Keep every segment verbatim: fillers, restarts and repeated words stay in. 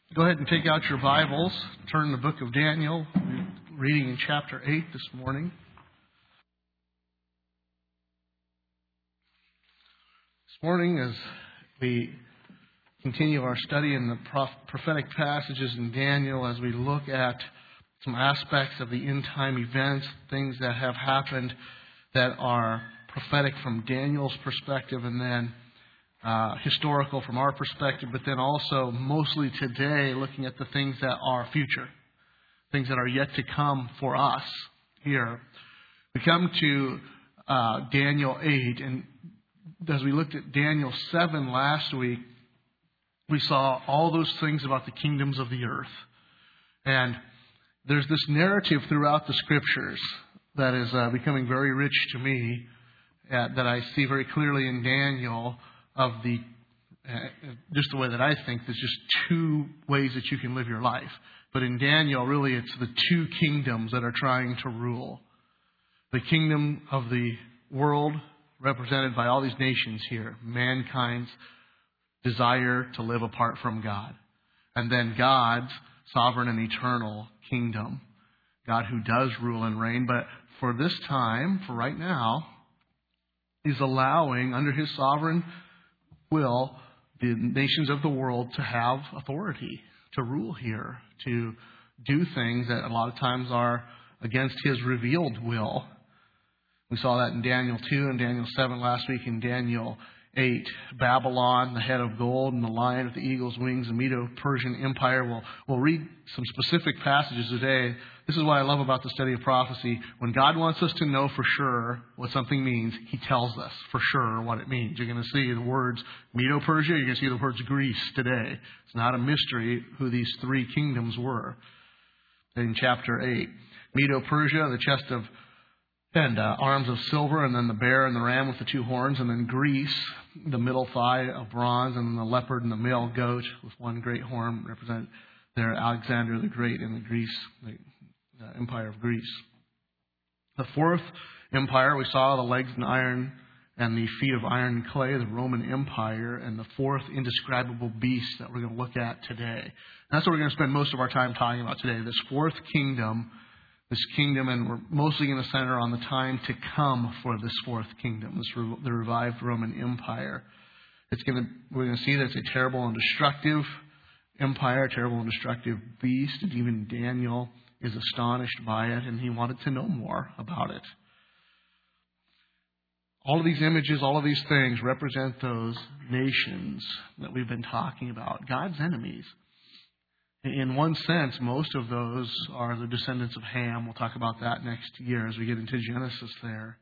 Go ahead and take out your Bibles. Turn to the book of Daniel. We're reading in chapter eight this morning. This morning, as we continue our study in the prophetic passages in Daniel, as we look at some aspects of the end-time events, things that have happened that are prophetic from Daniel's perspective, and then Uh, historical from our perspective, but then also mostly today looking at the things that are future, things that are yet to come for us here. We come to uh, Daniel eight, and as we looked at Daniel seven last week, we saw all those things about the kingdoms of the earth. And there's this narrative throughout the scriptures that is uh, becoming very rich to me, uh, that I see very clearly in Daniel, of the, uh, just the way that I think, there's just two ways that you can live your life. But in Daniel, really, it's the two kingdoms that are trying to rule. The kingdom of the world, represented by all these nations here, mankind's desire to live apart from God. And then God's sovereign and eternal kingdom, God who does rule and reign, but for this time, for right now, is allowing, under His sovereign will, the nations of the world to have authority, to rule here, to do things that a lot of times are against His revealed will. We saw that in Daniel two and Daniel seven last week, in Daniel eight. Babylon, the head of gold, and the lion with the eagle's wings, the Medo-Persian Empire. We'll, we'll read some specific passages today. This is what I love about the study of prophecy. When God wants us to know for sure what something means, He tells us for sure what it means. You're going to see the words Medo-Persia, you're going to see the words Greece today. It's not a mystery who these three kingdoms were. In chapter eight, Medo-Persia, the chest of and uh, arms of silver, and then the bear and the ram with the two horns, and then Greece, the middle thigh of bronze, and the leopard and the male goat with one great horn represent their Alexander the Great in the Greece, the uh, Empire of Greece. The fourth empire, we saw the legs in iron and the feet of iron and clay, the Roman Empire, and the fourth indescribable beast that we're going to look at today. And that's what we're going to spend most of our time talking about today, this fourth kingdom, this kingdom, and we're mostly going to center on the time to come for this fourth kingdom, this re- the revived Roman Empire. It's going to, we're going to see that it's a terrible and destructive empire, a terrible and destructive beast, and even Daniel is astonished by it, and he wanted to know more about it. All of these images, all of these things represent those nations that we've been talking about, God's enemies. In one sense, most of those are the descendants of Ham. We'll talk about that next year as we get into Genesis there.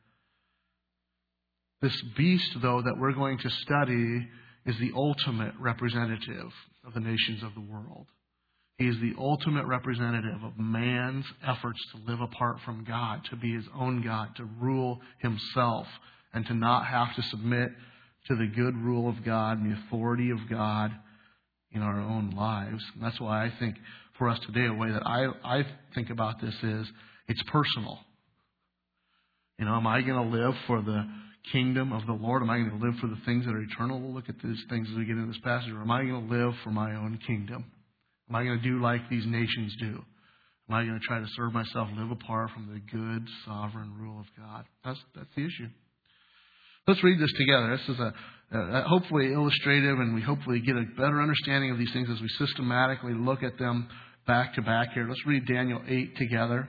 This beast, though, that we're going to study is the ultimate representative of the nations of the world. He is the ultimate representative of man's efforts to live apart from God, to be his own God, to rule himself, and to not have to submit to the good rule of God and the authority of God in our own lives. And that's why I think for us today, a way that I, I think about this is it's personal. You know, am I going to live for the kingdom of the Lord? Am I going to live for the things that are eternal? We'll look at these things as we get into this passage. Or am I going to live for my own kingdom? Am I going to do like these nations do? Am I going to try to serve myself, live apart from the good, sovereign rule of God? That's that's the issue. Let's read this together. This is a Uh, hopefully illustrative, and we hopefully get a better understanding of these things as we systematically look at them back to back here. Let's read Daniel eight together.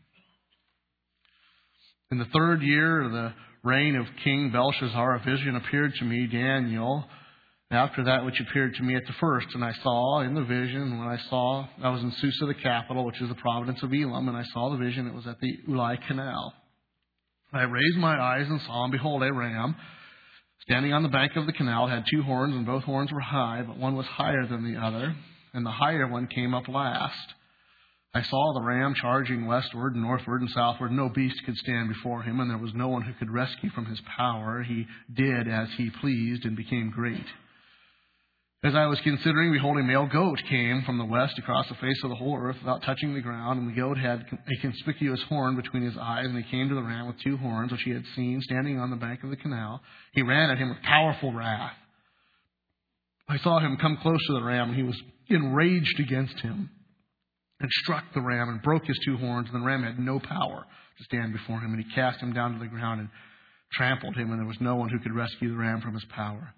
In the third year of the reign of King Belshazzar, a vision appeared to me, Daniel, after that which appeared to me at the first. And I saw in the vision, when I saw, I was in Susa, the capital, which is the province of Elam, and I saw the vision. It was at the Ulai Canal. I raised my eyes and saw, and behold, a ram standing on the bank of the canal, had two horns, and both horns were high, but one was higher than the other, and the higher one came up last. I saw the ram charging westward, northward, and southward. No beast could stand before him, and there was no one who could rescue from his power. He did as he pleased and became great. As I was considering, behold, a male goat came from the west across the face of the whole earth without touching the ground, and the goat had a conspicuous horn between his eyes, and he came to the ram with two horns, which he had seen standing on the bank of the canal. He ran at him with powerful wrath. I saw him come close to the ram, and he was he enraged against him and struck the ram and broke his two horns, and the ram had no power to stand before him, and he cast him down to the ground and trampled him, and there was no one who could rescue the ram from his power.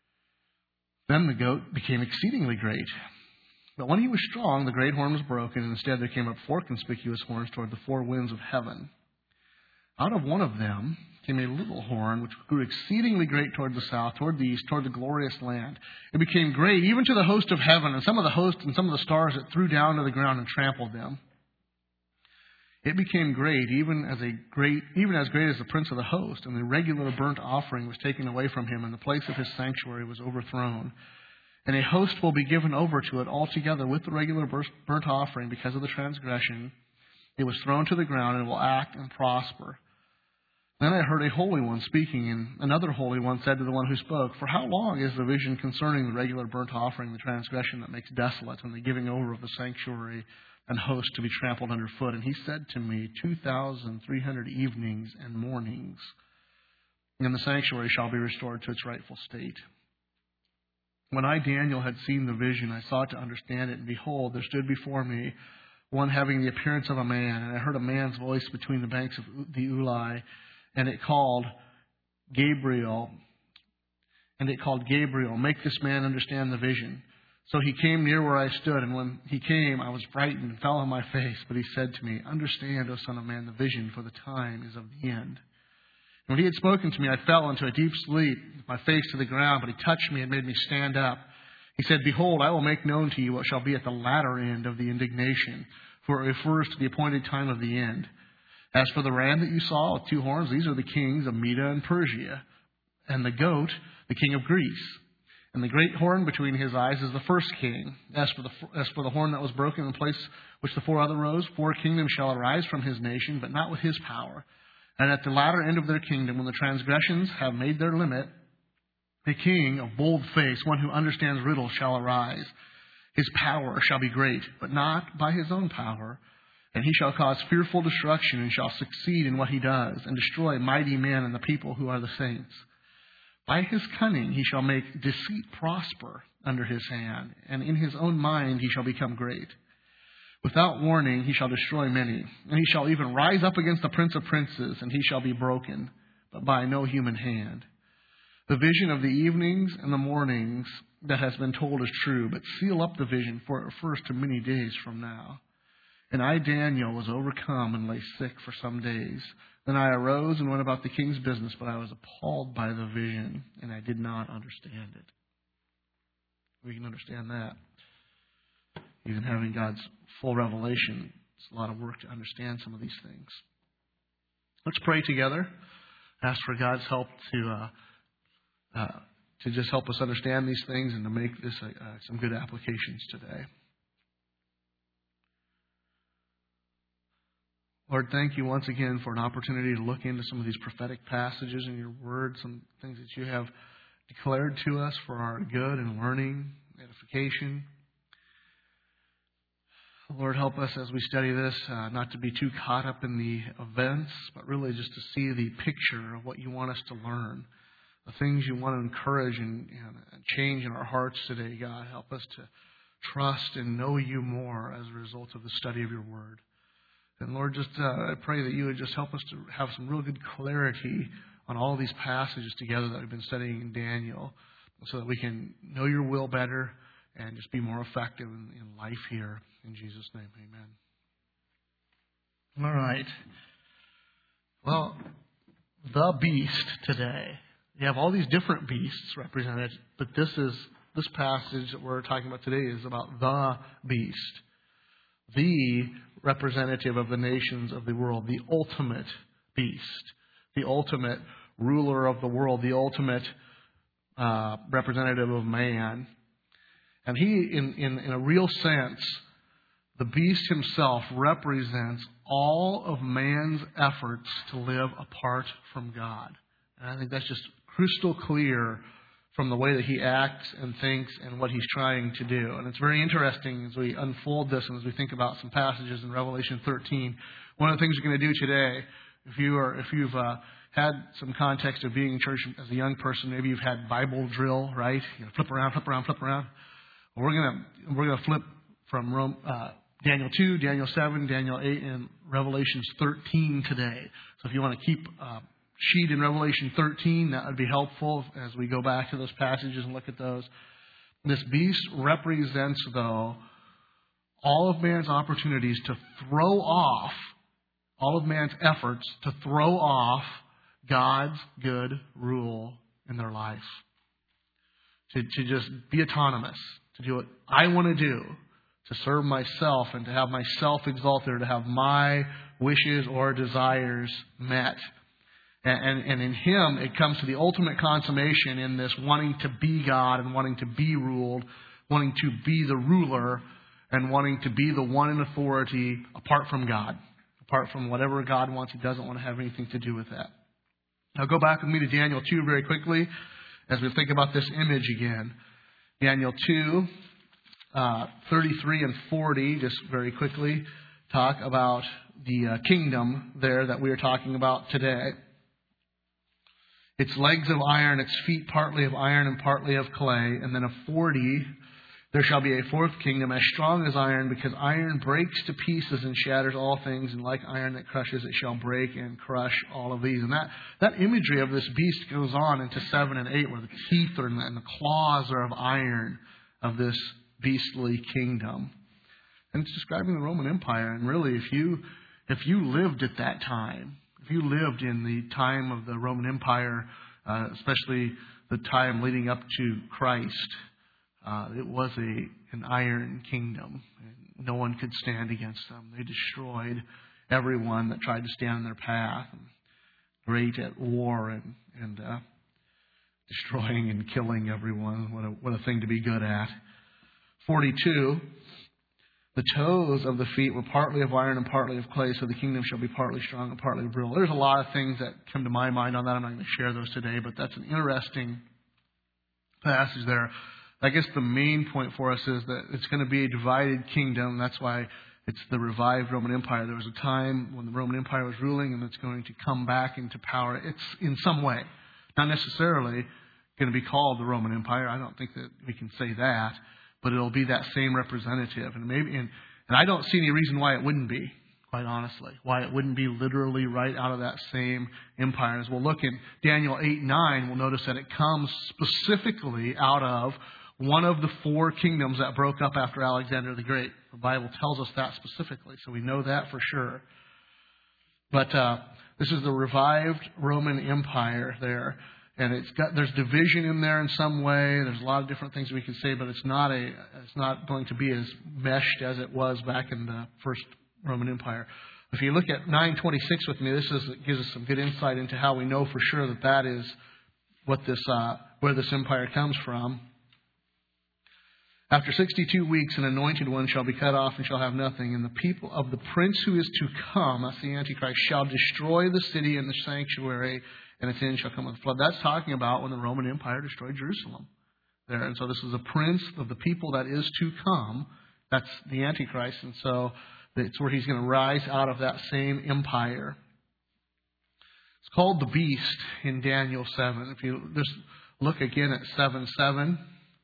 Then the goat became exceedingly great. But when he was strong, the great horn was broken, and instead there came up four conspicuous horns toward the four winds of heaven. Out of one of them came a little horn, which grew exceedingly great toward the south, toward the east, toward the glorious land. It became great even to the host of heaven, and some of the hosts and some of the stars it threw down to the ground and trampled them. It became great, even as a great, even as great as the prince of the host, and the regular burnt offering was taken away from him, and the place of his sanctuary was overthrown. And a host will be given over to it altogether with the regular burnt offering because of the transgression. It was thrown to the ground and will act and prosper. Then I heard a holy one speaking, and another holy one said to the one who spoke, "For how long is the vision concerning the regular burnt offering, the transgression that makes desolate, and the giving over of the sanctuary and host to be trampled underfoot?" And he said to me, two thousand three hundred evenings and mornings, and the sanctuary shall be restored to its rightful state. When I, Daniel, had seen the vision, I sought to understand it, and behold, there stood before me one having the appearance of a man, and I heard a man's voice between the banks of the Ulai, and it called Gabriel, and it called Gabriel, "Make this man understand the vision." So he came near where I stood, and when he came, I was frightened and fell on my face. But he said to me, "Understand, O son of man, the vision, for the time is of the end." When he had spoken to me, I fell into a deep sleep, with my face to the ground, but he touched me and made me stand up. He said, "Behold, I will make known to you what shall be at the latter end of the indignation, for it refers to the appointed time of the end. As for the ram that you saw with two horns, these are the kings of Media and Persia, and the goat, the king of Greece. And the great horn between his eyes is the first king. As for the as for the horn that was broken in the place which the four other rose, four kingdoms shall arise from his nation, but not with his power. And at the latter end of their kingdom, when the transgressions have made their limit, a king of bold face, one who understands riddles, shall arise. His power shall be great, but not by his own power. And he shall cause fearful destruction, and shall succeed in what he does, and destroy mighty men and the people who are the saints. By his cunning he shall make deceit prosper under his hand, and in his own mind he shall become great. Without warning he shall destroy many, and he shall even rise up against the prince of princes, and he shall be broken, but by no human hand. The vision of the evenings and the mornings that has been told is true, but seal up the vision, for it refers to many days from now. And I, Daniel, was overcome and lay sick for some days. Then I arose and went about the king's business, but I was appalled by the vision, and I did not understand it." We can understand that. Even having God's full revelation, it's a lot of work to understand some of these things. Let's pray together. Ask for God's help to uh, uh, to just help us understand these things and to make this uh, uh, some good applications today. Lord, thank you once again for an opportunity to look into some of these prophetic passages in your word, some things that you have declared to us for our good and learning, edification. Lord, help us as we study this uh, not to be too caught up in the events, but really just to see the picture of what you want us to learn, the things you want to encourage and, and change in our hearts today, God. Help us to trust and know you more as a result of the study of your word. And Lord, just uh, I pray that you would just help us to have some real good clarity on all these passages together that we've been studying in Daniel, so that we can know your will better and just be more effective in, in life here. In Jesus' name, amen. All right. Well, the beast today. You have all these different beasts represented, but this is this passage that we're talking about today is about the beast. The representative of the nations of the world, the ultimate beast, the ultimate ruler of the world, the ultimate uh, representative of man. And he, in, in, in a real sense, the beast himself represents all of man's efforts to live apart from God. And I think that's just crystal clear from the way that he acts and thinks and what he's trying to do. And it's very interesting as we unfold this and as we think about some passages in Revelation thirteen. One of the things we're going to do today, if you are, if you've uh, had some context of being in church as a young person, maybe you've had Bible drill, right? You know, flip around, flip around, flip around. We're gonna we're gonna flip from Rome, uh, Daniel two, Daniel seven, Daniel eight, and Revelations thirteen today. So if you want to keep a sheet in Revelation thirteen, that would be helpful as we go back to those passages and look at those. This beast represents, though, all of man's opportunities to throw off, all of man's efforts to throw off God's good rule in their life. To, to just be autonomous, to do what I want to do, to serve myself and to have myself exalted, or to have my wishes or desires met. And, and, and in Him, it comes to the ultimate consummation in this wanting to be God and wanting to be ruled, wanting to be the ruler, and wanting to be the one in authority apart from God. Apart from whatever God wants, He doesn't want to have anything to do with that. Now go back with me to Daniel two very quickly as we think about this image again. Daniel two, uh, thirty-three and forty, just very quickly, talk about the uh, kingdom there that we are talking about today. Its legs of iron, its feet partly of iron and partly of clay. And then of forty, there shall be a fourth kingdom as strong as iron, because iron breaks to pieces and shatters all things, and like iron that crushes, it shall break and crush all of these. And that, that imagery of this beast goes on into seven and eight, where the teeth are and the claws are of iron of this beastly kingdom. And it's describing the Roman Empire. And really, if you if you lived at that time, if you lived in the time of the Roman Empire, uh, especially the time leading up to Christ, Uh, it was a an iron kingdom. And no one could stand against them. They destroyed everyone that tried to stand in their path. And great at war and, and uh, destroying and killing everyone. What a, what a thing to be good at. forty-two, the toes of the feet were partly of iron and partly of clay, so the kingdom shall be partly strong and partly brittle. There's a lot of things that come to my mind on that. I'm not going to share those today, but that's an interesting passage there. I guess the main point for us is that it's going to be a divided kingdom. That's why it's the revived Roman Empire. There was a time when the Roman Empire was ruling, and it's going to come back into power. It's in some way, not necessarily going to be called the Roman Empire. I don't think that we can say that, but it'll be that same representative. And maybe, and, and I don't see any reason why it wouldn't be, quite honestly, why it wouldn't be literally right out of that same empire. As we'll look in Daniel eight nine, we'll notice that it comes specifically out of one of the four kingdoms that broke up after Alexander the Great. The Bible tells us that specifically, so we know that for sure. But uh, this is the revived Roman Empire there, and it's got there's division in there in some way. There's a lot of different things we can say, but it's not a it's not going to be as meshed as it was back in the first Roman Empire. If you look at nine twenty-six with me, this is it gives us some good insight into how we know for sure that that is what this uh, where this empire comes from. After sixty-two weeks, an anointed one shall be cut off and shall have nothing. And the people of the prince who is to come, that's the Antichrist, shall destroy the city and the sanctuary, and its end shall come with a flood. That's talking about when the Roman Empire destroyed Jerusalem there. And so this is a prince of the people that is to come. That's the Antichrist. And so it's where he's going to rise out of that same empire. It's called the beast in Daniel seven. If you just look again at seven seven.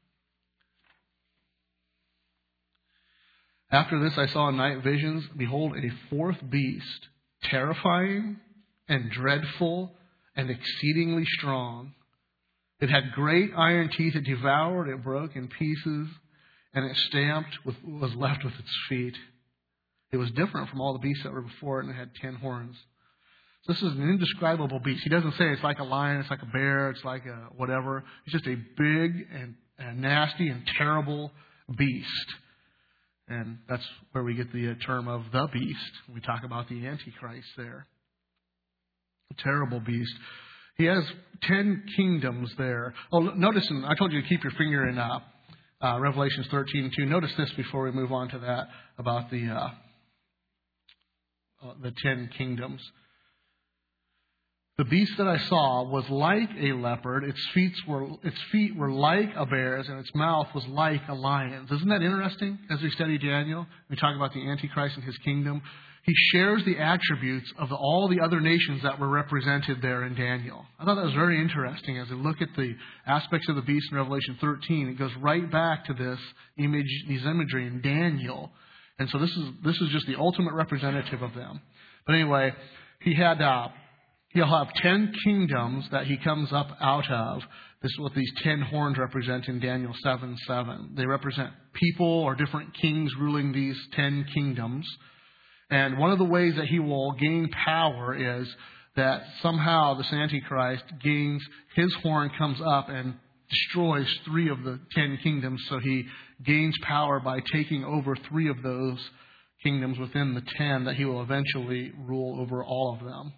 After this I saw in night visions, behold, a fourth beast, terrifying and dreadful and exceedingly strong. It had great iron teeth. It devoured, it broke in pieces, and it stamped with was left with its feet. It was different from all the beasts that were before it, and it had ten horns. So this is an indescribable beast. He doesn't say it's like a lion, it's like a bear, it's like a whatever. It's just a big and, and nasty and terrible beast. And that's where we get the term of the beast. We talk about the Antichrist there. A terrible beast. He has ten kingdoms there. Oh, notice, in, I told you to keep your finger in uh, uh, Revelations thirteen two. Notice this before we move on to that about the uh, uh, the ten kingdoms. The beast that I saw was like a leopard, its feet were its feet were like a bear's, and its mouth was like a lion's. Isn't that interesting? As we study Daniel, we talk about the Antichrist and his kingdom. He shares the attributes of all the other nations that were represented there in Daniel. I thought that was very interesting. As we look at the aspects of the beast in Revelation thirteen, it goes right back to this image, these imagery in Daniel. And so this is this is just the ultimate representative of them. But anyway, he had uh, he'll have ten kingdoms that he comes up out of. This is what these ten horns represent in Daniel seven seven. They represent people or different kings ruling these ten kingdoms. And one of the ways that he will gain power is that somehow this Antichrist gains, his horn comes up and destroys three of the ten kingdoms. So he gains power by taking over three of those kingdoms within the ten, that he will eventually rule over all of them.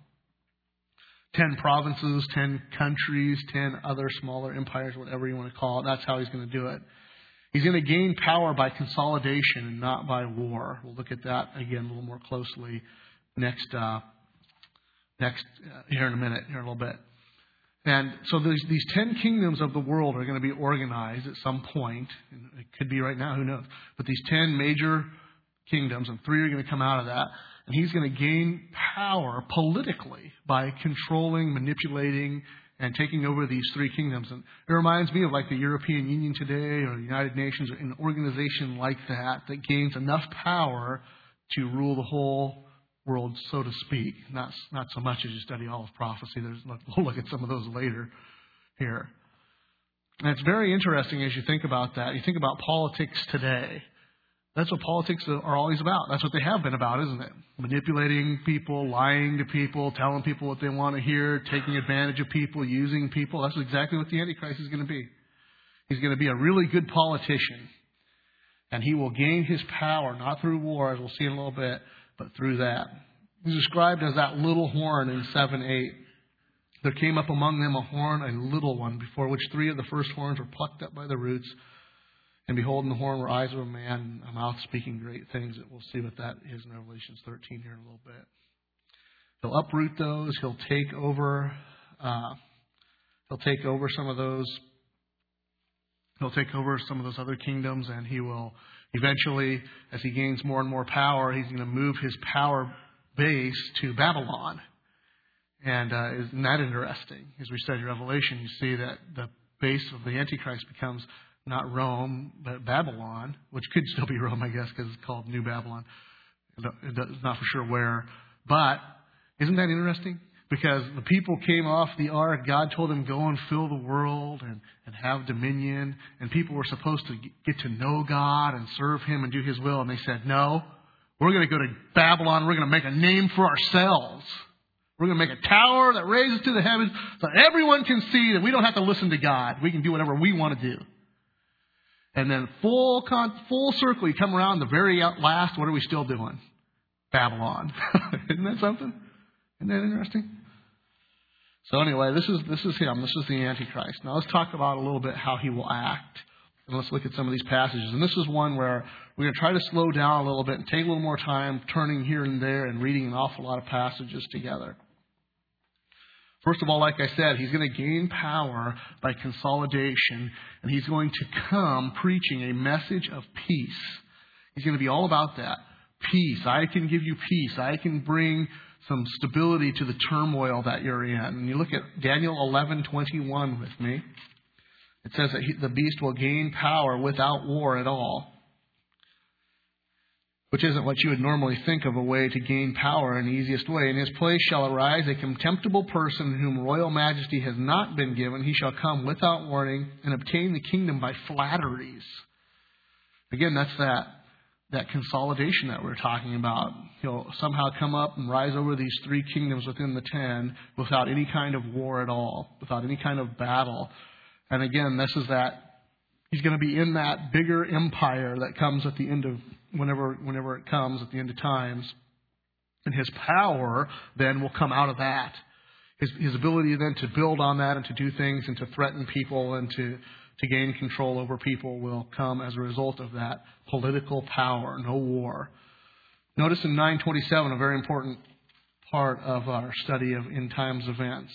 Ten provinces, ten countries, ten other smaller empires, whatever you want to call it. That's how he's going to do it. He's going to gain power by consolidation and not by war. We'll look at that again a little more closely next, uh, next uh, here in a minute, here in a little bit. And so these, these ten kingdoms of the world are going to be organized at some point. It could be right now, who knows? But these ten major kingdoms, and three are going to come out of that. And he's going to gain power politically by controlling, manipulating, and taking over these three kingdoms. And it reminds me of like the European Union today or the United Nations, an organization like that that gains enough power to rule the whole world, so to speak. Not, not so much as you study all of prophecy. There's, we'll look at some of those later here. And it's very interesting as you think about that. You think about politics today. That's what politics are always about. That's what they have been about, isn't it? Manipulating people, lying to people, telling people what they want to hear, taking advantage of people, using people. That's exactly what the Antichrist is going to be. He's going to be a really good politician. And he will gain his power, not through war, as we'll see in a little bit, but through that. He's described as that little horn in seven eight. There came up among them a horn, a little one, before which three of the first horns were plucked up by the roots. And behold, in the horn were eyes of a man, a mouth speaking great things. We'll see what that is in Revelation thirteen here in a little bit. He'll uproot those. He'll take over. Uh, he'll take over some of those. He'll take over some of those other kingdoms, and he will eventually, as he gains more and more power, he's going to move his power base to Babylon. And uh, isn't that interesting? As we study Revelation, you see that the base of the Antichrist becomes not Rome, but Babylon, which could still be Rome, I guess, because it's called New Babylon. It's not for sure where. But isn't that interesting? Because the people came off the ark. God told them, go and fill the world and, and have dominion. And people were supposed to get to know God and serve Him and do His will. And they said, no, we're going to go to Babylon. We're going to make a name for ourselves. We're going to make a tower that raises to the heavens so everyone can see that we don't have to listen to God. We can do whatever we want to do. And then full con- full circle, you come around the very last, what are we still doing? Babylon. Isn't that something? Isn't that interesting? So anyway, this is this is him. This is the Antichrist. Now let's talk about a little bit how he will act. And let's look at some of these passages. And this is one where we're going to try to slow down a little bit and take a little more time turning here and there and reading an awful lot of passages together. First of all, like I said, he's going to gain power by consolidation, and he's going to come preaching a message of peace. He's going to be all about that. Peace. I can give you peace. I can bring some stability to the turmoil that you're in. And you look at Daniel eleven twenty-one with me. It says that he, the beast will gain power without war at all. Which isn't what you would normally think of a way to gain power in the easiest way. In his place shall arise a contemptible person whom royal majesty has not been given. He shall come without warning and obtain the kingdom by flatteries. Again, that's that, that consolidation that we're talking about. He'll somehow come up and rise over these three kingdoms within the ten without any kind of war at all, without any kind of battle. And again, this is that he's going to be in that bigger empire that comes at the end of Whenever, whenever it comes at the end of times. And his power then will come out of that. His, his ability then to build on that and to do things and to threaten people and to, to gain control over people will come as a result of that political power, no war. Notice in nine twenty-seven, a very important part of our study of end times events.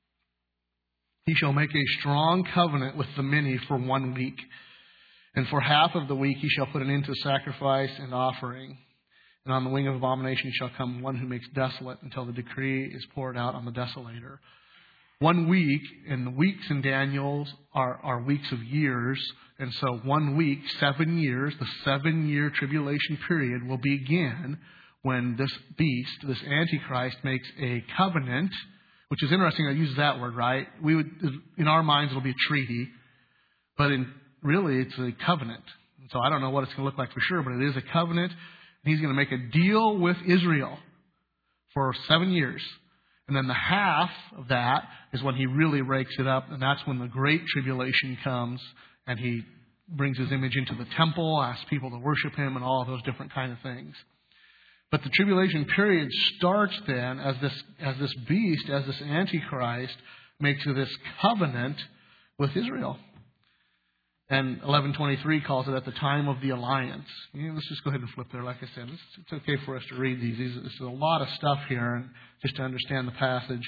He shall make a strong covenant with the many for one week. And for half of the week he shall put an end to sacrifice and offering. And on the wing of abomination shall come one who makes desolate until the decree is poured out on the desolator. One week, and the weeks in Daniel's are, are weeks of years. And so one week, seven years, the seven-year tribulation period will begin when this beast, this Antichrist, makes a covenant, which is interesting. I use that word, right? We would, in our minds, it'll be a treaty. But in really, it's a covenant. So I don't know what it's going to look like for sure, but it is a covenant. And he's going to make a deal with Israel for seven years. And then the half of that is when he really rakes it up. And that's when the great tribulation comes. And he brings his image into the temple, asks people to worship him, and all of those different kind of things. But the tribulation period starts then as this, as this beast, as this Antichrist, makes this covenant with Israel. And eleven twenty-three calls it at the time of the alliance. You know, let's just go ahead and flip there. Like I said, it's, it's okay for us to read these. These There's a lot of stuff here, and just to understand the passage.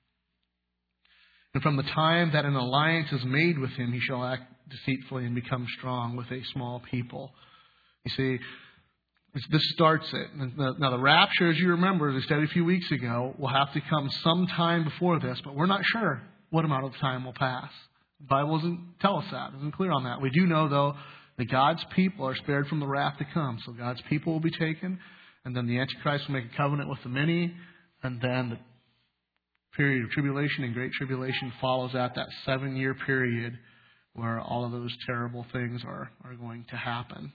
And from the time that an alliance is made with him, he shall act deceitfully and become strong with a small people. You see, this starts it. Now, the rapture, as you remember, as I said a few weeks ago, will have to come sometime before this, but we're not sure what amount of time will pass. The Bible doesn't tell us that. It isn't clear on that. We do know, though, that God's people are spared from the wrath to come. So God's people will be taken, and then the Antichrist will make a covenant with the many, and then the period of tribulation and great tribulation follows at that seven-year period where all of those terrible things are, are going to happen.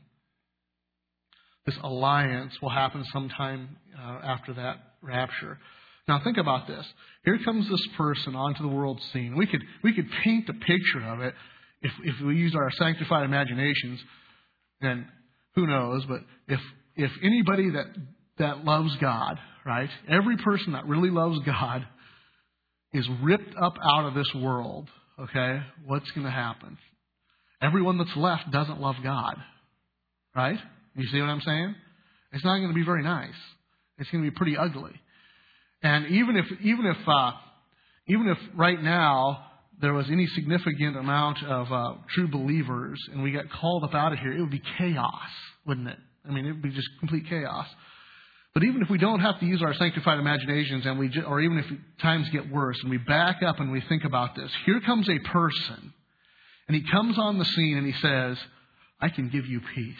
This alliance will happen sometime uh, after that rapture. Now think about this. Here comes this person onto the world scene. We could we could paint a picture of it if if we use our sanctified imaginations. And who knows? But if if anybody that that loves God, right? Every person that really loves God is ripped up out of this world. Okay, what's going to happen? Everyone that's left doesn't love God, right? You see what I'm saying? It's not going to be very nice. It's going to be pretty ugly. And even if, even if, uh, even if right now there was any significant amount of uh, true believers and we got called up out of here, it would be chaos, wouldn't it? I mean, it would be just complete chaos. But even if we don't have to use our sanctified imaginations, and we, just, or even if times get worse, and we back up and we think about this, here comes a person, and he comes on the scene and he says, "I can give you peace.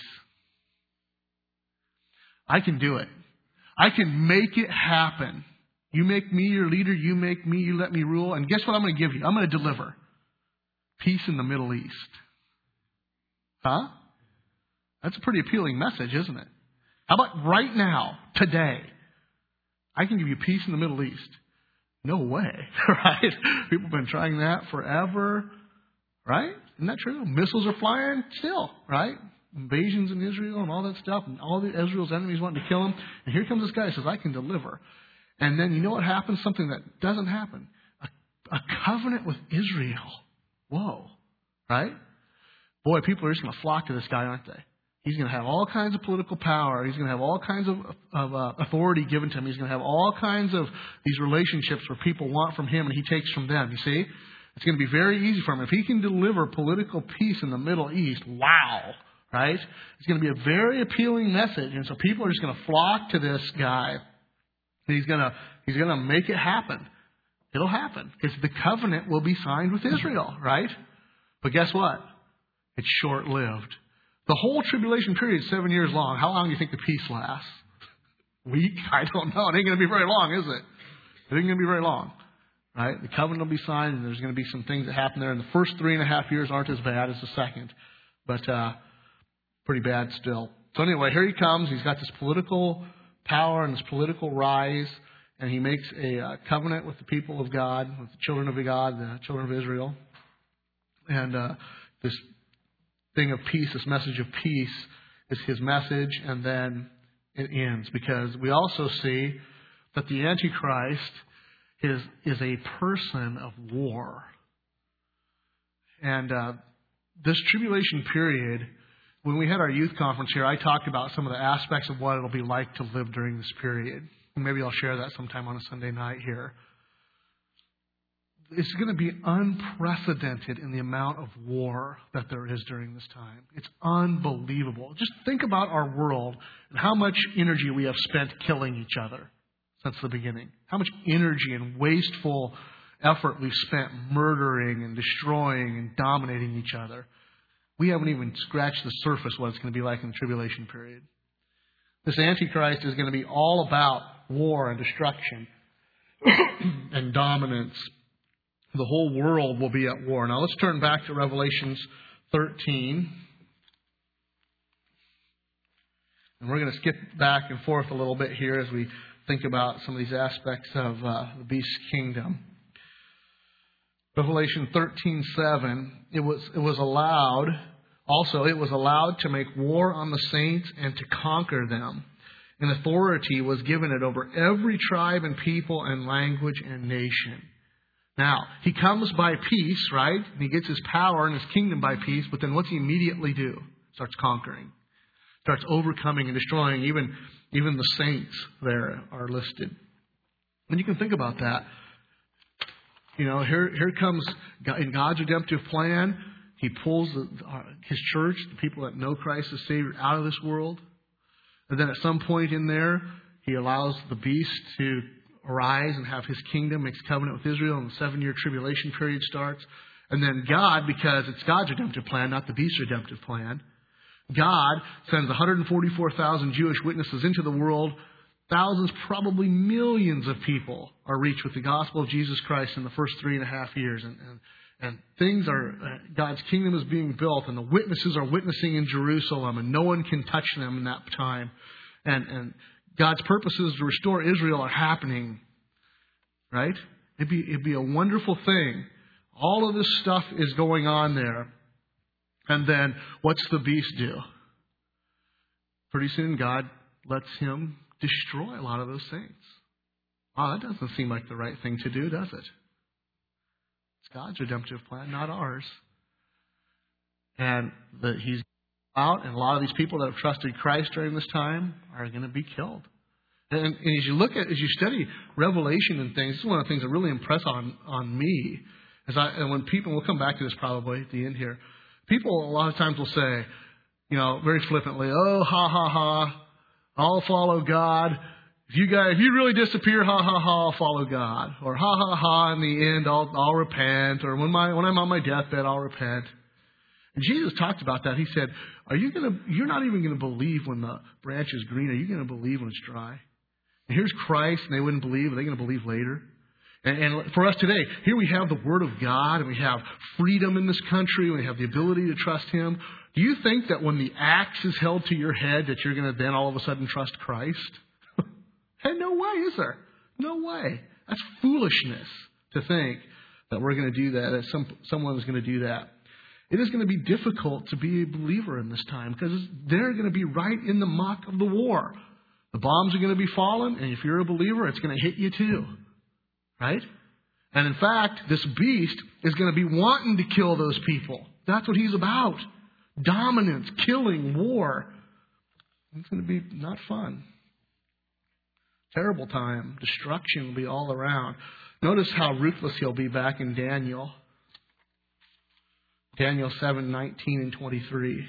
I can do it. I can make it happen. You make me your leader. You make me, you let me rule. And guess what I'm going to give you? I'm going to deliver peace in the Middle East." Huh? That's a pretty appealing message, isn't it? How about right now, today? I can give you peace in the Middle East. No way, right? People have been trying that forever, right? Isn't that true? Missiles are flying still, right? Invasions in Israel and all that stuff, and all the Israel's enemies wanting to kill him. And here comes this guy who says, "I can deliver." And then you know what happens? Something that doesn't happen. A, a covenant with Israel. Whoa. Right? Boy, people are just going to flock to this guy, aren't they? He's going to have all kinds of political power. He's going to have all kinds of, of uh, authority given to him. He's going to have all kinds of these relationships where people want from him and he takes from them. You see? It's going to be very easy for him. If he can deliver political peace in the Middle East, wow. Right? It's going to be a very appealing message. And so people are just going to flock to this guy. He's going to he's going to make it happen. It'll happen because the covenant will be signed with Israel, right? But guess what? It's short-lived. The whole tribulation period is seven years long. How long do you think the peace lasts? Week? I don't know. It ain't going to be very long, is it? It ain't going to be very long, right? The covenant will be signed, and there's going to be some things that happen there. And the first three and a half years aren't as bad as the second, but uh, pretty bad still. So anyway, here he comes. He's got this political power and this political rise, and he makes a uh, covenant with the people of God, with the children of God, the children of Israel. And uh, this thing of peace, this message of peace is his message, and then it ends. Because we also see that the Antichrist is, is a person of war. And uh, this tribulation period, when we had our youth conference here, I talked about some of the aspects of what it'll be like to live during this period. Maybe I'll share that sometime on a Sunday night here. It's going to be unprecedented in the amount of war that there is during this time. It's unbelievable. Just think about our world and how much energy we have spent killing each other since the beginning. How much energy and wasteful effort we've spent murdering and destroying and dominating each other. We haven't even scratched the surface what it's going to be like in the tribulation period. This Antichrist is going to be all about war and destruction and dominance. The whole world will be at war. Now let's turn back to Revelations thirteen. And we're going to skip back and forth a little bit here as we think about some of these aspects of uh, the beast's kingdom. Revelation thirteen seven, it was, it was allowed, also it was allowed to make war on the saints and to conquer them. And authority was given it over every tribe and people and language and nation. Now, he comes by peace, right? And he gets his power and his kingdom by peace, but then what's he immediately do? Starts conquering. Starts overcoming and destroying. Even, even the saints there are listed. And you can think about that. You know, here, here comes, in God's redemptive plan, he pulls the, uh, his church, the people that know Christ as Savior, out of this world. And then at some point in there, he allows the beast to arise and have his kingdom, makes covenant with Israel, and the seven-year tribulation period starts. And then God, because it's God's redemptive plan, not the beast's redemptive plan, God sends one hundred forty-four thousand Jewish witnesses into the world. Thousands, probably millions of people are reached with the gospel of Jesus Christ in the first three and a half years. And, and, and things are, uh, God's kingdom is being built, and the witnesses are witnessing in Jerusalem, and no one can touch them in that time. And, and God's purposes to restore Israel are happening, right? It'd be, it'd be a wonderful thing. All of this stuff is going on there. And then what's the beast do? Pretty soon God lets him destroy a lot of those saints. Oh, that doesn't seem like the right thing to do, does it? It's God's redemptive plan, not ours. And that he's out, and a lot of these people that have trusted Christ during this time are going to be killed. And, and as you look at, as you study Revelation and things, this is one of the things that really impress on, on me. As I, and when people, we'll come back to this probably at the end here, people a lot of times will say, you know, very flippantly, oh, ha, ha, ha, I'll follow God. If you guys, if you really disappear, ha, ha, ha, I'll follow God. Or ha, ha, ha, in the end, I'll, I'll repent. Or when my, when I'm on my deathbed, I'll repent. And Jesus talked about that. He said, "Are you going to? You're not even going to believe when the branch is green. Are you going to believe when it's dry?" And here's Christ, and they wouldn't believe. Are they going to believe later? And, and for us today, here we have the Word of God, and we have freedom in this country. We have the ability to trust Him. Do you think that when the axe is held to your head, that you're going to then all of a sudden trust Christ? Hey, no way, is there? No way. That's foolishness to think that we're going to do that. That some someone is going to do that. It is going to be difficult to be a believer in this time because they're going to be right in the muck of the war. The bombs are going to be falling, and if you're a believer, it's going to hit you too. Right? And in fact, this beast is going to be wanting to kill those people. That's what he's about. Dominance, killing, war. It's going to be not fun. Terrible time. Destruction will be all around. Notice how ruthless he'll be back in Daniel. Daniel seven, nineteen and twenty-three.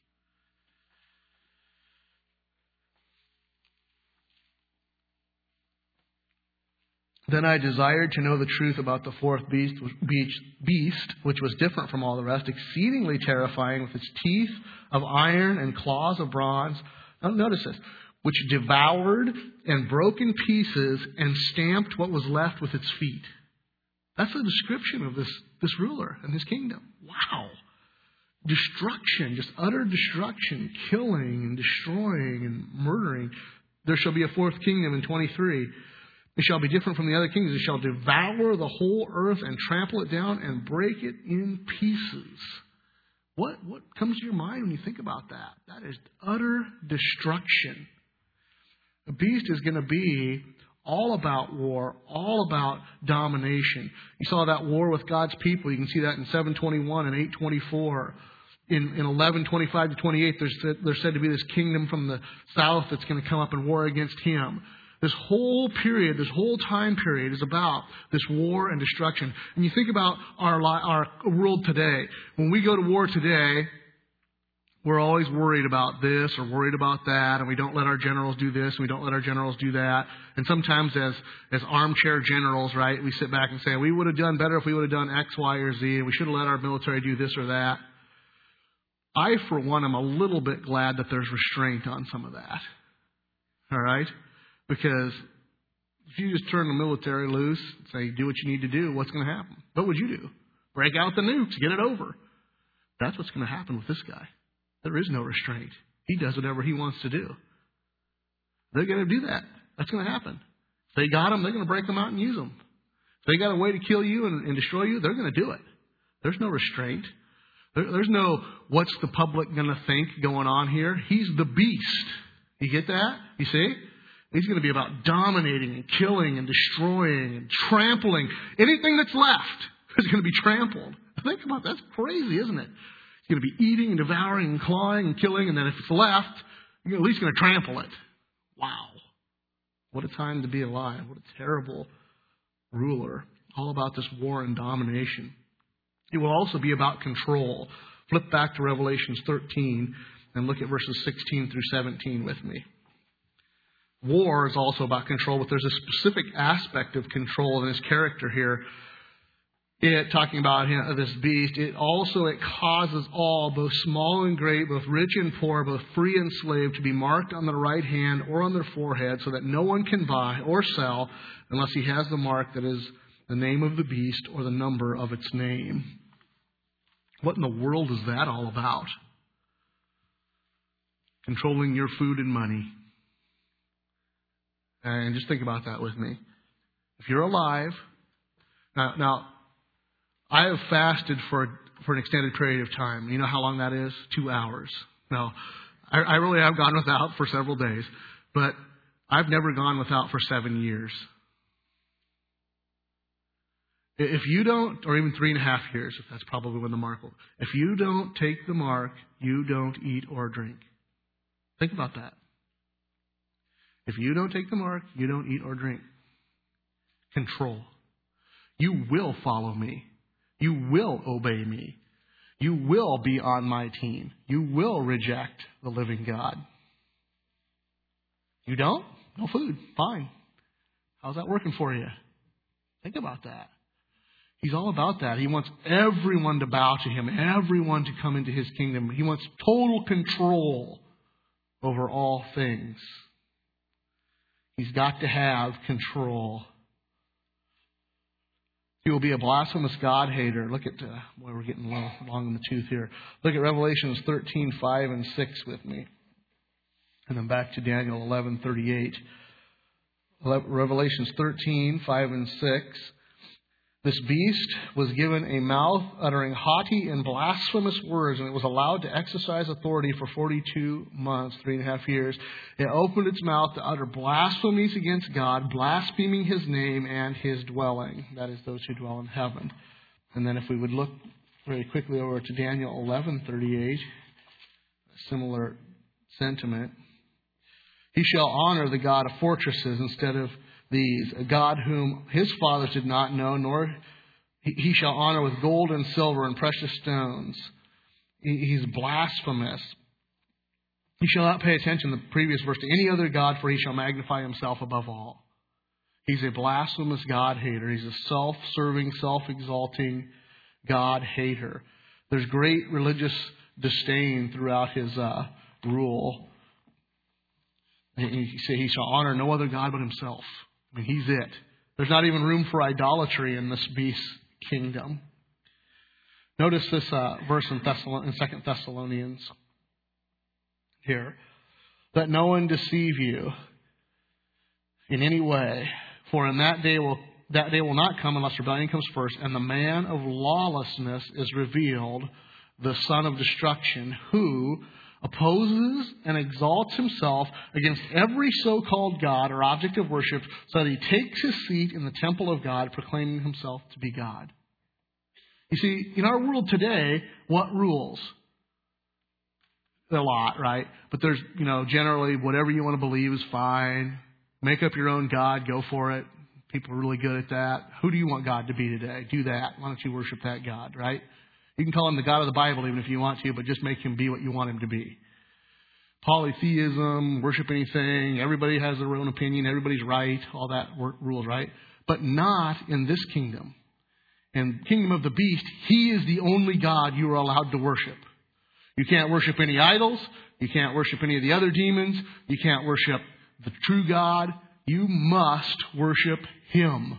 Then I desired to know the truth about the fourth beast, beast, which was different from all the rest, exceedingly terrifying, with its teeth of iron and claws of bronze. Now notice this. Which devoured and broke in pieces and stamped what was left with its feet. That's the description of this, this ruler and his kingdom. Wow. Destruction, just utter destruction, killing and destroying and murdering. There shall be a fourth kingdom in twenty-three. It shall be different from the other kingdoms. It shall devour the whole earth and trample it down and break it in pieces. What, what comes to your mind when you think about that? That is utter destruction. The beast is going to be all about war, all about domination. You saw that war with God's people. You can see that in seven twenty-one and eight twenty-four. In, in eleven twenty-five to twenty-eight, there's, there's said to be this kingdom from the south that's going to come up and war against him. This whole period, this whole time period is about this war and destruction. And you think about our li- our world today. When we go to war today, we're always worried about this or worried about that, and we don't let our generals do this, and we don't let our generals do that. And sometimes as, as armchair generals, right, we sit back and say, we would have done better if we would have done X, Y, or Z, and we should have let our military do this or that. I, for one, am a little bit glad that there's restraint on some of that. All right? Because if you just turn the military loose and say, do what you need to do, what's going to happen? What would you do? Break out the nukes, get it over. That's what's going to happen with this guy. There is no restraint. He does whatever he wants to do. They're going to do that. That's going to happen. If they got him, they're going to break them out and use them. If they got a way to kill you and, and destroy you, they're going to do it. There's no restraint. There, there's no what's the public going to think going on here. He's the beast. You get that? You see? He's going to be about dominating and killing and destroying and trampling. Anything that's left is going to be trampled. Think about that. That's crazy, isn't it? He's going to be eating and devouring and clawing and killing, and then if it's left, you're at least going to trample it. Wow. What a time to be alive. What a terrible ruler. All about this war and domination. It will also be about control. Flip back to Revelation thirteen and look at verses sixteen through seventeen with me. War is also about control, but there's a specific aspect of control in his character here. It, talking about him, this beast, it also, it causes all, both small and great, both rich and poor, both free and slave, to be marked on their right hand or on their forehead, so that no one can buy or sell unless he has the mark that is the name of the beast or the number of its name. What in the world is that all about? Controlling your food and money. And just think about that with me. If you're alive, now, now I have fasted for for an extended period of time. You know how long that is? Two hours. No, I, I really have gone without for several days, but I've never gone without for seven years. If you don't, or even three and a half years, if that's probably when the mark will. If you don't take the mark, you don't eat or drink. Think about that. If you don't take the mark, you don't eat or drink. Control. You will follow me. You will obey me. You will be on my team. You will reject the living God. You don't? No food. Fine. How's that working for you? Think about that. He's all about that. He wants everyone to bow to him, everyone to come into his kingdom. He wants total control over all things. He's got to have control. He will be a blasphemous God-hater. Look at, uh, boy, we're getting long, long in the tooth here. Look at Revelations thirteen, five and six with me. And then back to Daniel eleven, thirty-eight. Revelations thirteen, five and six. This beast was given a mouth uttering haughty and blasphemous words, and it was allowed to exercise authority for forty-two months, three and a half years. It opened its mouth to utter blasphemies against God, blaspheming his name and his dwelling. That is, those who dwell in heaven. And then if we would look very quickly over to Daniel eleven, thirty-eight, a similar sentiment. He shall honor the God of fortresses instead of these, a God whom his fathers did not know, nor he shall honor with gold and silver and precious stones. He's blasphemous. He shall not pay attention, the previous verse, to any other God, for he shall magnify himself above all. He's a blasphemous God-hater. He's a self-serving, self-exalting God-hater. There's great religious disdain throughout his uh, rule. He said he shall honor no other God but himself. I mean, he's it. There's not even room for idolatry in this beast's kingdom. Notice this uh, verse in, Thessalon- in Second Thessalonians here. Let no one deceive you in any way, for in that day will that day will not come unless rebellion comes first, and the man of lawlessness is revealed, the son of destruction, who opposes and exalts himself against every so-called God or object of worship, so that he takes his seat in the temple of God, proclaiming himself to be God. You see, in our world today, what rules? A lot, right? But there's, you know, generally whatever you want to believe is fine. Make up your own God. Go for it. People are really good at that. Who do you want God to be today? Do that. Why don't you worship that God, right? You can call him the God of the Bible even if you want to, but just make him be what you want him to be. Polytheism, worship anything, everybody has their own opinion, everybody's right, all that rules, right? But not in this kingdom. In the kingdom of the beast, he is the only God you are allowed to worship. You can't worship any idols. You can't worship any of the other demons. You can't worship the true God. You must worship him.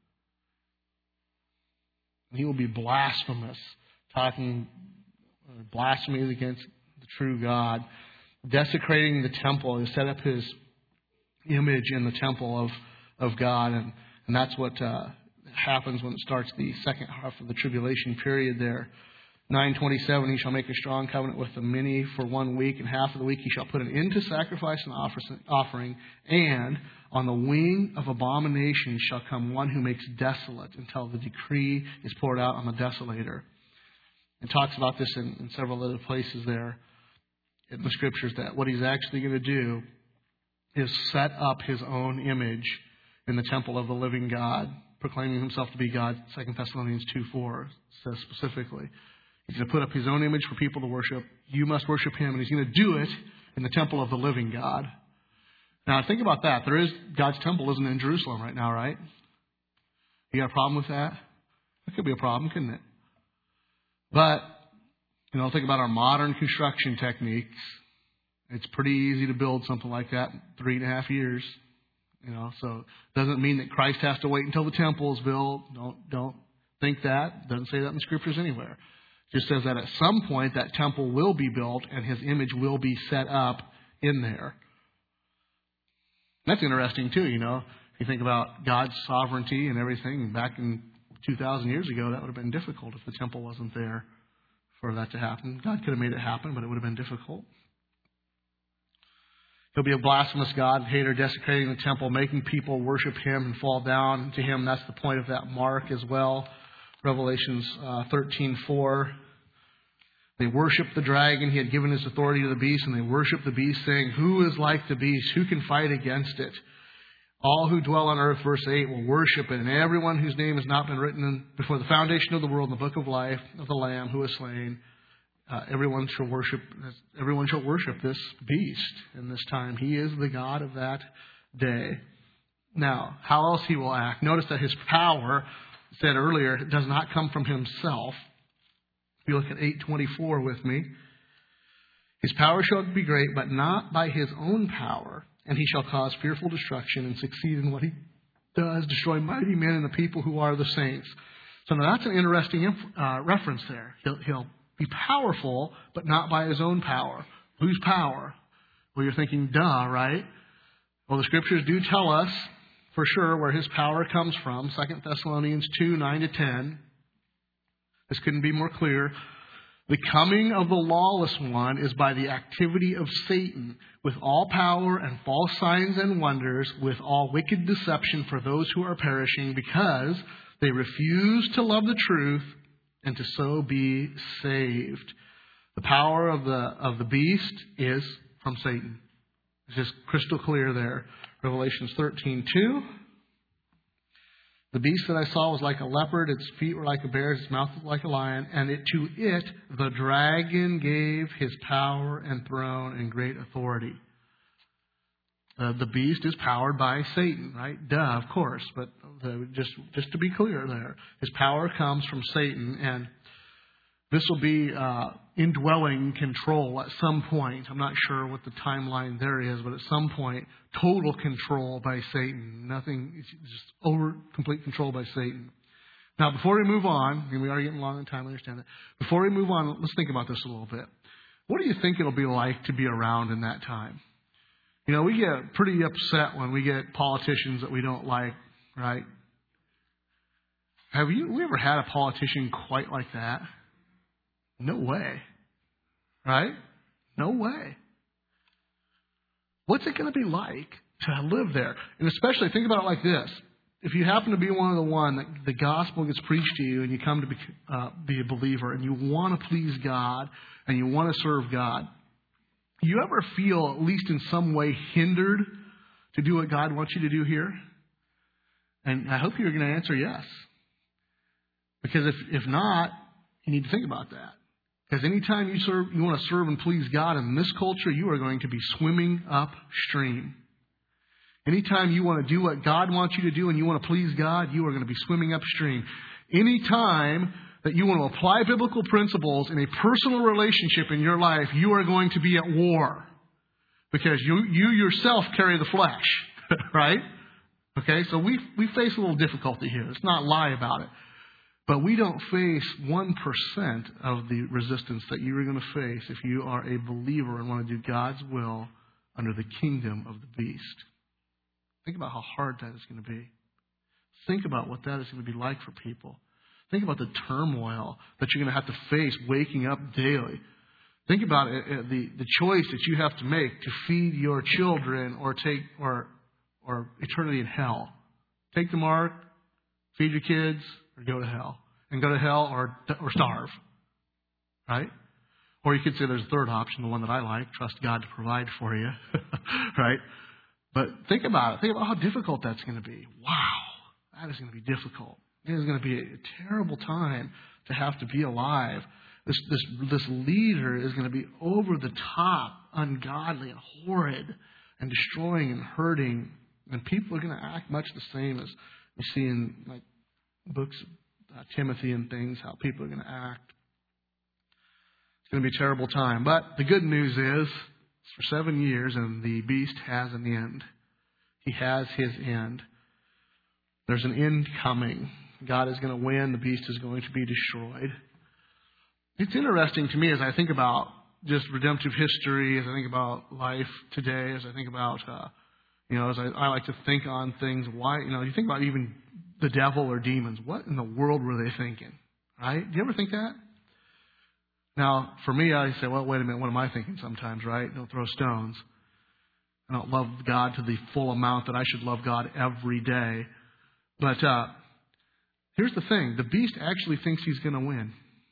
He will be blasphemous, talking blasphemies against the true God, desecrating the temple. He set up his image in the temple of, of God, and, and that's what uh, happens when it starts the second half of the tribulation period there. nine twenty-seven, he shall make a strong covenant with the many for one week, and half of the week he shall put an end to sacrifice and offering, and on the wing of abomination shall come one who makes desolate until the decree is poured out on the desolator. It talks about this in, in several other places there in the scriptures, that what he's actually going to do is set up his own image in the temple of the living God, proclaiming himself to be God. Second Thessalonians two four says specifically. He's going to put up his own image for people to worship. You must worship him, and he's going to do it in the temple of the living God. Now, think about that. There is God's temple isn't in Jerusalem right now, right? You got a problem with that? That could be a problem, couldn't it? But, you know, think about our modern construction techniques. It's pretty easy to build something like that in three and a half years. You know, so it doesn't mean that Christ has to wait until the temple is built. Don't don't think that. It doesn't say that in the scriptures anywhere. It just says that at some point that temple will be built and his image will be set up in there. That's interesting too, you know. If you think about God's sovereignty and everything, back in two thousand years ago, that would have been difficult if the temple wasn't there for that to happen. God could have made it happen, but it would have been difficult. He'll be a blasphemous God, hater, desecrating the temple, making people worship him and fall down to him. That's the point of that mark as well. Revelations uh, thirteen four. They worshiped the dragon. He had given his authority to the beast, and they worshiped the beast, saying, "Who is like the beast? Who can fight against it?" All who dwell on earth, verse eight, will worship it, and everyone whose name has not been written in, before the foundation of the world in the book of life of the Lamb who is slain, uh, everyone shall worship. Everyone shall worship this beast in this time. He is the God of that day. Now, how else he will act? Notice that his power, said earlier, does not come from himself. If you look at eight twenty-four with me, his power shall be great, but not by his own power. And he shall cause fearful destruction and succeed in what he does, destroy mighty men and the people who are the saints. So now that's an interesting uh, reference there. He'll, he'll be powerful, but not by his own power. Whose power? Well, you're thinking, duh, right? Well, the scriptures do tell us for sure where his power comes from. Second Thessalonians two, nine to ten. This couldn't be more clear. The coming of the lawless one is by the activity of Satan, with all power and false signs and wonders, with all wicked deception for those who are perishing, because they refuse to love the truth and to so be saved. The power of the of the beast is from Satan. It's just crystal clear there. Revelations thirteen two. The beast that I saw was like a leopard, its feet were like a bear's, its mouth was like a lion, and it, to it the dragon gave his power and throne and great authority. Uh, the beast is powered by Satan, right? Duh, of course, but the, just just to be clear there, his power comes from Satan, and this will be uh, indwelling control at some point. I'm not sure what the timeline there is, but at some point, total control by Satan. Nothing, it's just over complete control by Satan. Now, before we move on, and we are getting long on time, I understand that. Before we move on, let's think about this a little bit. What do you think it'll be like to be around in that time? You know, we get pretty upset when we get politicians that we don't like, right? Have you we ever had a politician quite like that? No way. Right? No way. What's it going to be like to live there? And especially, think about it like this. If you happen to be one of the one that the gospel gets preached to you and you come to be, uh, be a believer and you want to please God and you want to serve God, you ever feel, at least in some way, hindered to do what God wants you to do here? And I hope you're going to answer yes. Because if, if not, you need to think about that. Because anytime you serve, you want to serve and please God in this culture, you are going to be swimming upstream. Anytime you want to do what God wants you to do and you want to please God, you are going to be swimming upstream. Anytime that you want to apply biblical principles in a personal relationship in your life, you are going to be at war. Because you, you yourself carry the flesh, right? Okay, so we, we face a little difficulty here. Let's not lie about it. But we don't face one percent of the resistance that you are going to face if you are a believer and want to do God's will under the kingdom of the beast. Think about how hard that is going to be. Think about what that is going to be like for people. Think about the turmoil that you're going to have to face waking up daily. Think about it, the, the choice that you have to make to feed your children or take or or eternity in hell. Take the mark, feed your kids, or go to hell. And go to hell or or starve. Right? Or you could say there's a third option, the one that I like, trust God to provide for you. Right? But think about it. Think about how difficult that's going to be. Wow, that is going to be difficult. It is going to be a terrible time to have to be alive. This this this leader is going to be over the top, ungodly and horrid, and destroying and hurting. And people are going to act much the same as we see in like books of uh, Timothy and things, how people are going to act. It's going to be a terrible time. But the good news is, for seven years, and the beast has an end. He has his end. There's an end coming. God is going to win. The beast is going to be destroyed. It's interesting to me as I think about just redemptive history, as I think about life today, as I think about, uh, you know, as I, I like to think on things. Why, you know, you think about even the devil or demons. What in the world were they thinking? Right? Do you ever think that? Now, for me, I say, well, wait a minute, what am I thinking sometimes, right? Don't throw stones. I don't love God to the full amount that I should love God every day. But uh, here's the thing. The beast actually thinks he's going to win.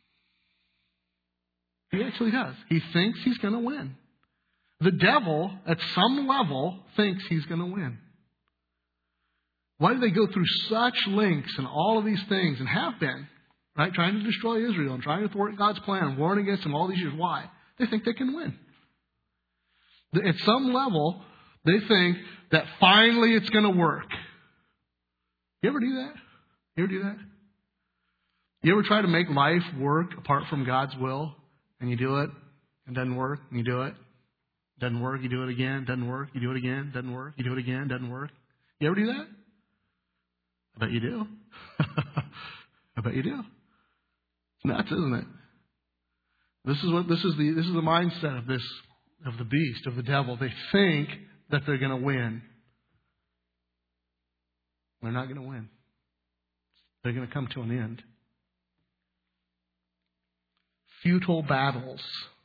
He actually does. He thinks he's going to win. The devil, at some level, thinks he's going to win. Why do they go through such lengths and all of these things, and have been, right? Trying to destroy Israel and trying to thwart God's plan, warning against him all these years. Why? They think they can win. At some level, they think that finally it's going to work. You ever do that? You ever do that? You ever try to make life work apart from God's will? And you do it, and it doesn't work, and you do it. Doesn't work, you do it again, doesn't work, you do it again, doesn't work, you do it again, doesn't work. You ever do that? I bet you do. I bet you do. It's nuts, isn't it? This is what this is the this is the mindset of this of the beast, of the devil. They think that they're going to win. They're not going to win. They're going to come to an end. Futile battles.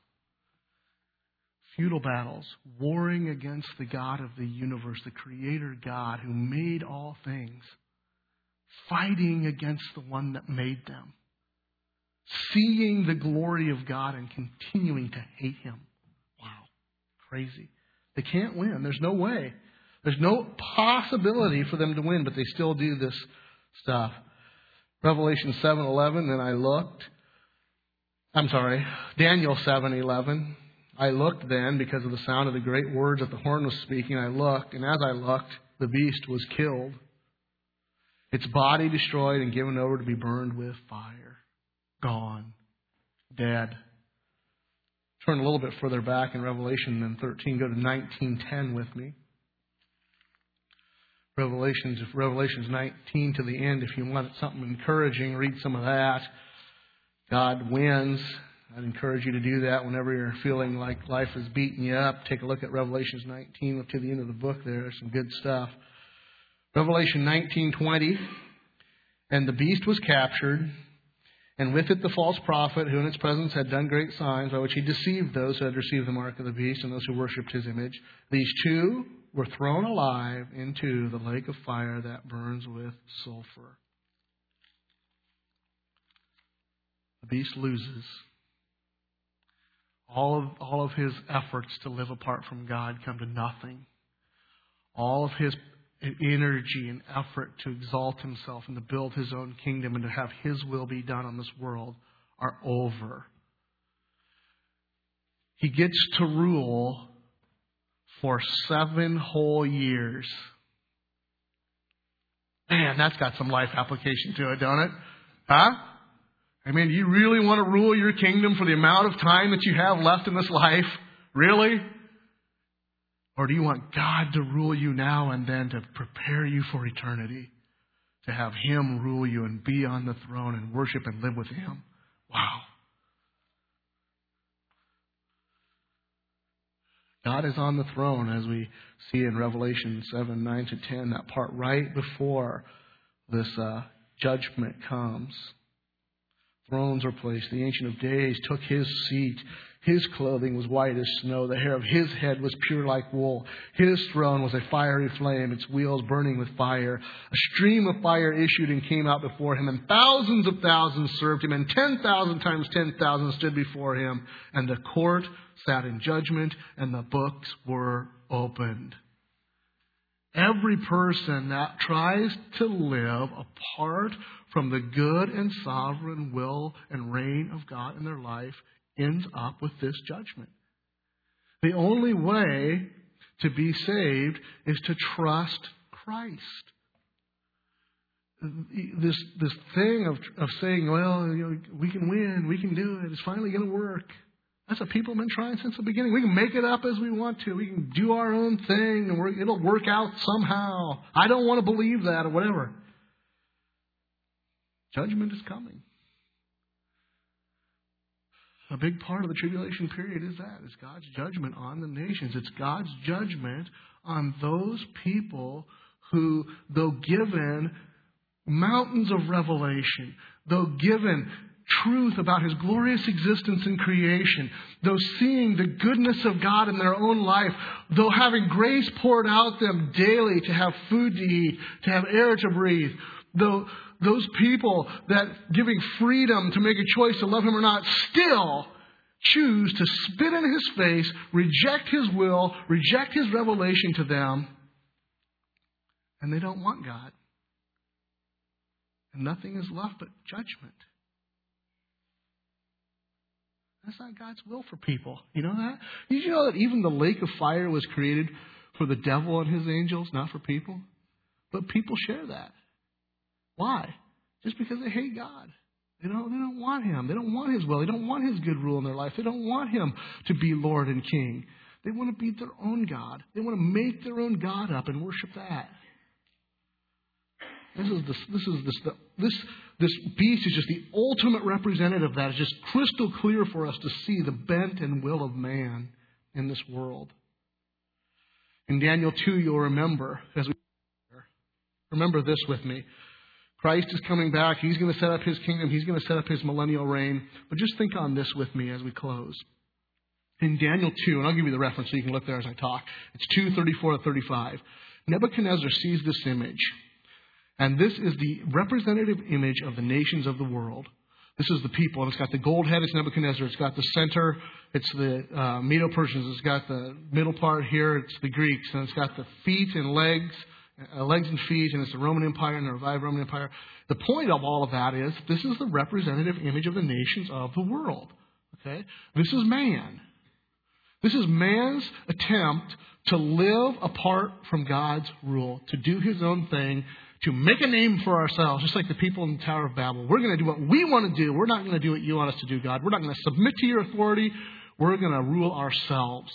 Futile battles. Warring against the God of the universe, the Creator God who made all things. Fighting against the one that made them. Seeing the glory of God and continuing to hate Him. Wow. Crazy. They can't win. There's no way. There's no possibility for them to win, but they still do this stuff. Revelation seven eleven, and I looked. I'm sorry, Daniel seven eleven. I looked then, because of the sound of the great words that the horn was speaking, I looked, and as I looked, the beast was killed. Its body destroyed and given over to be burned with fire. Gone. Dead. Turn a little bit further back in Revelation than thirteen. Go to nineteen ten with me. Revelations, if Revelations nineteen to the end, if you want something encouraging, read some of that. God wins. I'd encourage you to do that whenever you're feeling like life is beating you up. Take a look at Revelations nineteen up to the end of the book there. There's some good stuff. Revelation nineteen twenty. And the beast was captured, and with it the false prophet, who in its presence had done great signs, by which he deceived those who had received the mark of the beast and those who worshipped his image. These two were thrown alive into the lake of fire that burns with sulfur. The beast loses. All of, all of his efforts to live apart from God come to nothing. all of his energy and effort to exalt himself and to build his own kingdom and to have his will be done on this world are over. He gets to rule for seven whole years. Man, that's got some life application to it, don't it? Huh? I mean, do you really want to rule your kingdom for the amount of time that you have left in this life? Really? Or do you want God to rule you now and then to prepare you for eternity? To have Him rule you and be on the throne and worship and live with Him? Wow. God is on the throne, as we see in Revelation seven, nine to ten, that part right before this uh, judgment comes. Thrones are placed. The Ancient of Days took His seat. His clothing was white as snow. The hair of His head was pure like wool. His throne was a fiery flame, its wheels burning with fire. A stream of fire issued and came out before Him, and thousands of thousands served Him, and ten thousand times ten thousand stood before Him. And the court sat in judgment, and the books were opened. Every person that tries to live apart from the good and sovereign will and reign of God in their life ends up with this judgment. The only way to be saved is to trust Christ. This this thing of of saying, well, you know, we can win, we can do it, it's finally going to work. That's what people have been trying since the beginning. We can make it up as we want to. We can do our own thing, and we're, it'll work out somehow. I don't want to believe that or whatever. Judgment is coming. A big part of the tribulation period is that. It's God's judgment on the nations. It's God's judgment on those people who, though given mountains of revelation, though given truth about His glorious existence in creation, though seeing the goodness of God in their own life, though having grace poured out them daily to have food to eat, to have air to breathe, though those people that giving freedom to make a choice to love Him or not still choose to spit in His face, reject His will, reject His revelation to them, and they don't want God. And nothing is left but judgment. That's not God's will for people. You know that? Did you know that even the lake of fire was created for the devil and his angels, not for people? But people share that. Why? Just because they hate God. They don't, they don't want Him. They don't want His will. They don't want His good rule in their life. They don't want Him to be Lord and King. They want to be their own God. They want to make their own God up and worship that. This is this. This is this. The, this this beast is just the ultimate representative of that. It's just crystal clear for us to see the bent and will of man in this world. In Daniel two, you'll remember as we remember this with me. Christ is coming back. He's going to set up His kingdom. He's going to set up His millennial reign. But just think on this with me as we close. In Daniel two, and I'll give you the reference so you can look there as I talk. It's two thirty-four to thirty-five. Nebuchadnezzar sees this image. And this is the representative image of the nations of the world. This is the people. And it's got the gold head, it's Nebuchadnezzar. It's got the center, it's the uh, Medo-Persians. It's got the middle part here, it's the Greeks. And it's got the feet and legs, uh, legs and feet, and it's the Roman Empire and the revived Roman Empire. The point of all of that is this is the representative image of the nations of the world. Okay? This is man. This is man's attempt to live apart from God's rule, to do his own thing, to make a name for ourselves, just like the people in the Tower of Babel. We're going to do what we want to do. We're not going to do what you want us to do, God. We're not going to submit to your authority. We're going to rule ourselves.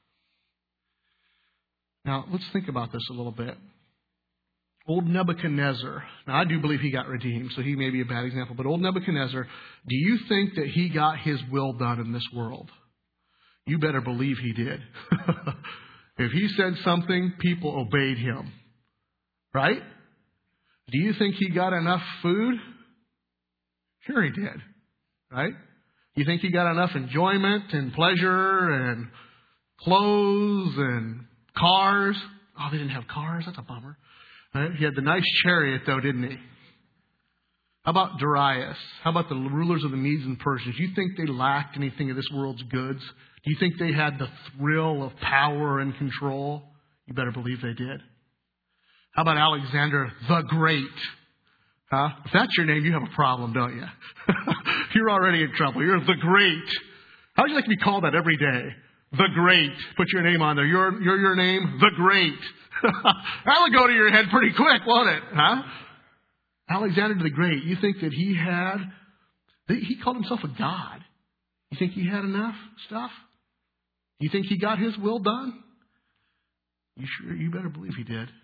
Now, let's think about this a little bit. Old Nebuchadnezzar. Now, I do believe he got redeemed, so he may be a bad example. But old Nebuchadnezzar, do you think that he got his will done in this world? You better believe he did. If he said something, people obeyed him. Right? Do you think he got enough food? Sure he did. Right? You think he got enough enjoyment and pleasure and clothes and cars? Oh, they didn't have cars? That's a bummer. Right? He had the nice chariot, though, didn't he? How about Darius? How about the rulers of the Medes and Persians? Do you think they lacked anything of this world's goods? Do you think they had the thrill of power and control? You better believe they did. How about Alexander the Great? Huh? If that's your name, you have a problem, don't you? You're already in trouble. You're the Great. How would you like to be called that every day? The Great. Put your name on there. Your, your, your name, The Great. That would go to your head pretty quick, won't it? Huh? Alexander the Great. You think that he had, he called himself a god. You think he had enough stuff? You think he got his will done? You sure? You better believe he did.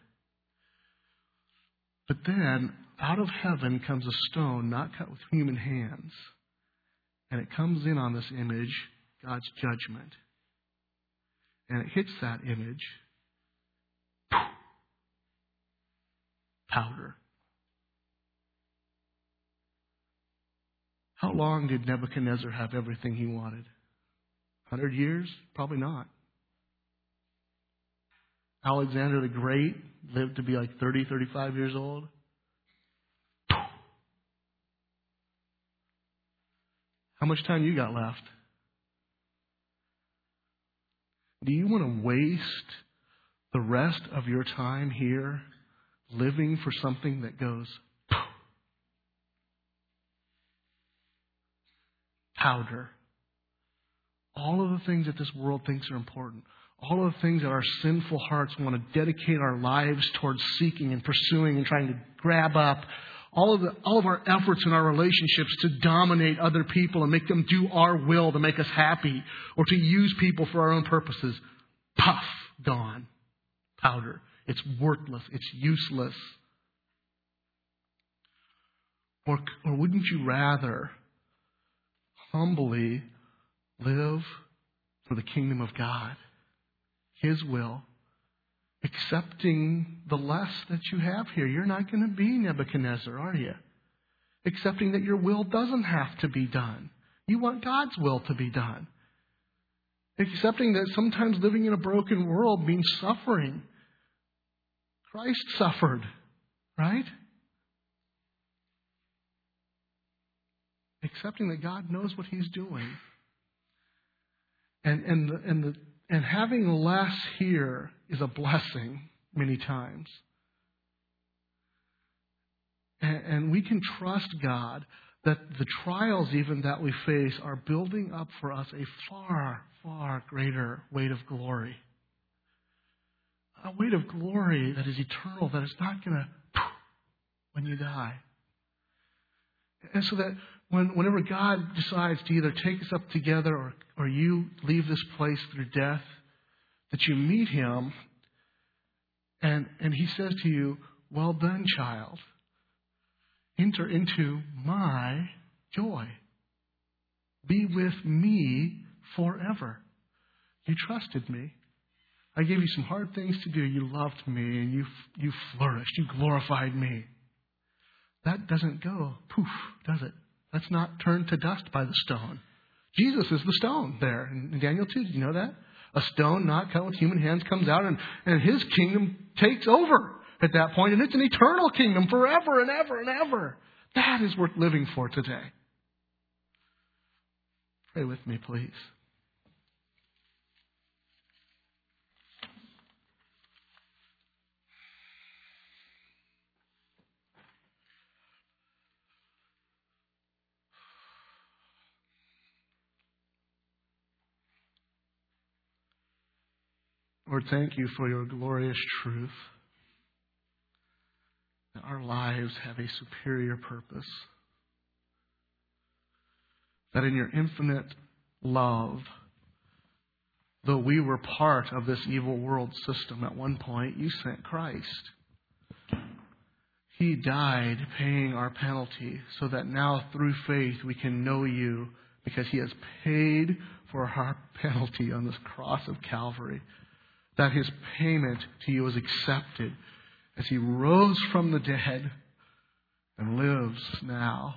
But then, out of heaven comes a stone not cut with human hands. And it comes in on this image, God's judgment. And it hits that image. Powder. How long did Nebuchadnezzar have everything he wanted? A hundred years? Probably not. Alexander the Great lived to be like thirty, thirty-five years old. How much time you got left? Do you want to waste the rest of your time here living for something that goes powder? All of the things that this world thinks are important. All of the things that our sinful hearts want to dedicate our lives towards seeking and pursuing and trying to grab up. All of the, all of our efforts in our relationships to dominate other people and make them do our will to make us happy, or to use people for our own purposes. Puff, gone. Powder. It's worthless. It's useless. Or, or wouldn't you rather humbly live for the kingdom of God, His will, accepting the less that you have here? You're not going to be Nebuchadnezzar, are you? Accepting that your will doesn't have to be done. You want God's will to be done. Accepting that sometimes living in a broken world means suffering. Christ suffered, right? Accepting that God knows what He's doing. And and the, and the and having less here is a blessing many times. And, and we can trust God that the trials even that we face are building up for us a far, far greater weight of glory. A weight of glory that is eternal, that is not going to when you die. And so that when, whenever God decides to either take us up together or, or you leave this place through death, that you meet Him and, and He says to you, well done, child. Enter into my joy. Be with me forever. You trusted me. I gave you some hard things to do. You loved me and you, you flourished. You glorified me. That doesn't go poof, does it? That's not turned to dust by the stone. Jesus is the stone there in Daniel two. Did you know that? A stone not cut with human hands comes out and, and His kingdom takes over at that point. And it's an eternal kingdom forever and ever and ever. That is worth living for today. Pray with me, please. Lord, thank you for your glorious truth. That our lives have a superior purpose. That in your infinite love, though we were part of this evil world system at one point, you sent Christ. He died paying our penalty so that now through faith we can know you because He has paid for our penalty on this cross of Calvary. That His payment to you is accepted as He rose from the dead and lives now.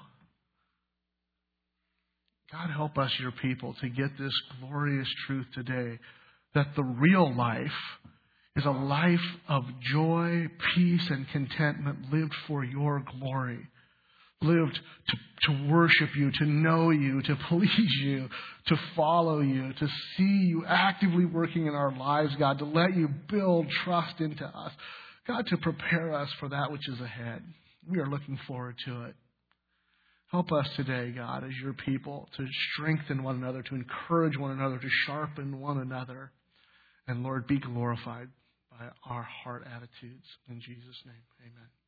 God, help us, your people, to get this glorious truth today, that the real life is a life of joy, peace, and contentment lived for your glory. lived to, to worship you, to know you, to please you, to follow you, to see you actively working in our lives, God, to let you build trust into us. God, to prepare us for that which is ahead. We are looking forward to it. Help us today, God, as your people, to strengthen one another, to encourage one another, to sharpen one another. And Lord, be glorified by our heart attitudes. In Jesus' name, amen.